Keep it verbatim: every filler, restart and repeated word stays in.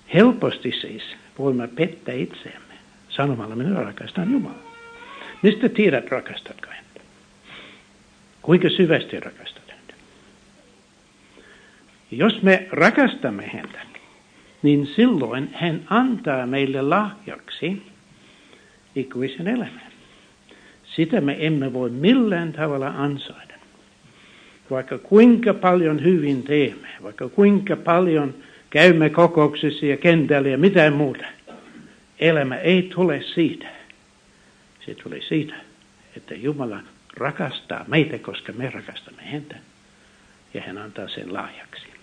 Helposti siis voimme pettää itseämme sanomalla, minä rakastan Jumalaa. Mistä tiedät, rakastatko häntä? Kuinka syvästi rakastat häntä? Jos me rakastamme häntä, niin silloin hän antaa meille lahjaksi ikuisen elämän. Sitä me emme voi millään tavalla ansaita. Vaikka kuinka paljon hyvin teemme, vaikka kuinka paljon käymme kokouksissa ja kentällä ja mitään muuta. Elämä ei tule siitä. Se tulee siitä, että Jumala rakastaa meitä, koska me rakastamme häntä. Ja hän antaa sen lahjaksi.